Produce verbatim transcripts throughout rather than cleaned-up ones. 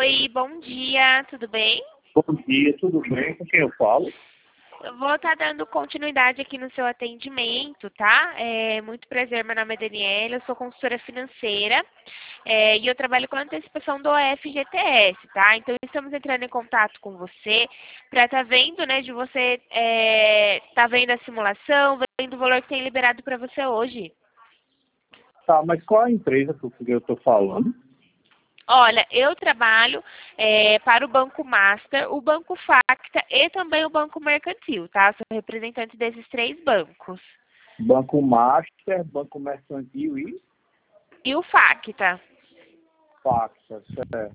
Oi, bom dia, tudo bem? Bom dia, tudo bem? Com quem eu falo? Eu vou estar dando continuidade aqui no seu atendimento, tá? É muito prazer, meu nome é Daniela, eu sou consultora financeira é, e eu trabalho com antecipação do F G T S, tá? Então, estamos entrando em contato com você para estar vendo, né, de você é, tá vendo a simulação, vendo o valor que tem liberado para você hoje. Tá, mas qual a empresa que eu estou falando? Olha, eu trabalho é, para o Banco Master, o Banco Facta e também o Banco Mercantil, tá? Sou representante desses três bancos. Banco Master, Banco Mercantil e E o Facta? Faxa, certo.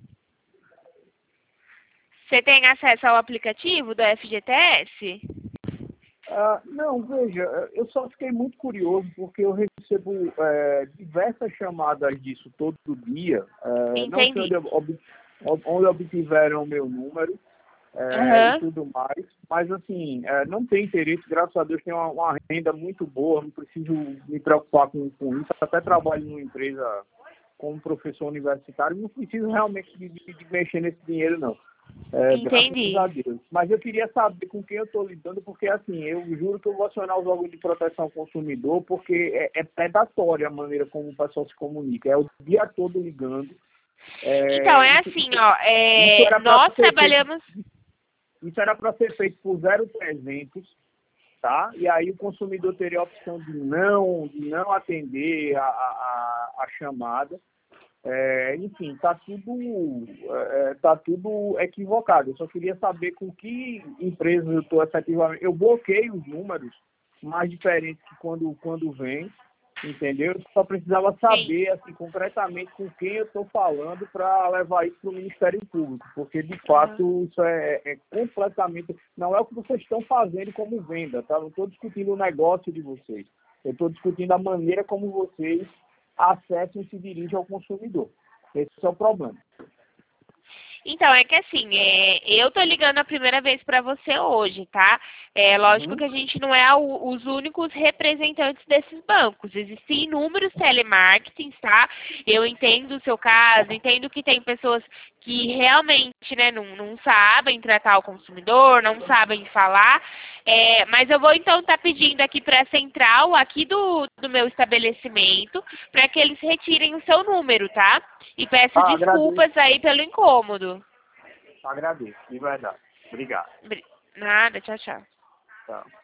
Você tem acesso ao aplicativo do F G T S? Ah, não, veja, eu só fiquei muito curioso porque eu recebo é, diversas chamadas disso todo dia. É, não sei Entendi. onde, ob, onde obtiveram o meu número é, e Aham. tudo mais, mas assim, é, não tem interesse, graças a Deus, tenho uma, uma renda muito boa, não preciso me preocupar com, com isso. Até trabalho numa empresa como professor universitário, não preciso realmente de, de, de mexer nesse dinheiro, não. É, graças a Entendi. Deus. Mas eu queria saber com quem eu estou lidando, porque assim, eu juro que eu vou acionar os órgãos de proteção ao consumidor, porque é, é predatória a maneira como o pessoal se comunica. É o dia todo ligando. Então, É, é isso, assim, isso, ó, isso é, era para nós ser feito, trabalhamos... isso era para ser feito por zero trezentos, tá? E aí o consumidor teria a opção de não, de não atender a, a, a a chamada. É, enfim, está tudo, é, tá tudo equivocado. Eu só queria saber com que empresas eu estou efetivamente. Eu bloqueio os números mais diferentes que quando, quando vem, entendeu? Eu só precisava Sim. saber, assim, concretamente com quem eu estou falando para levar isso para o Ministério Público, porque de Aham. fato isso é, é completamente. Não é o que vocês estão fazendo como venda, tá? Não estou discutindo o negócio de vocês. Eu estou discutindo a maneira como vocês acessam e se dirigem ao consumidor. Esse é o problema. Então, é que assim, é, eu tô ligando a primeira vez para você hoje, tá? É lógico Uhum. que a gente não é o- os únicos representantes desses bancos. Existem inúmeros telemarketings, tá? Eu entendo o seu caso, entendo que tem pessoas que realmente, né, não, não sabem tratar o consumidor, não sabem falar. É, mas eu vou então estar pedindo aqui para a central, aqui do, do meu estabelecimento, para que eles retirem o seu número, tá? E peço Ah, agradeço. desculpas aí pelo incômodo. Agradeço, de verdade. Obrigado. Bri- Nada, tchau, tchau. Tá.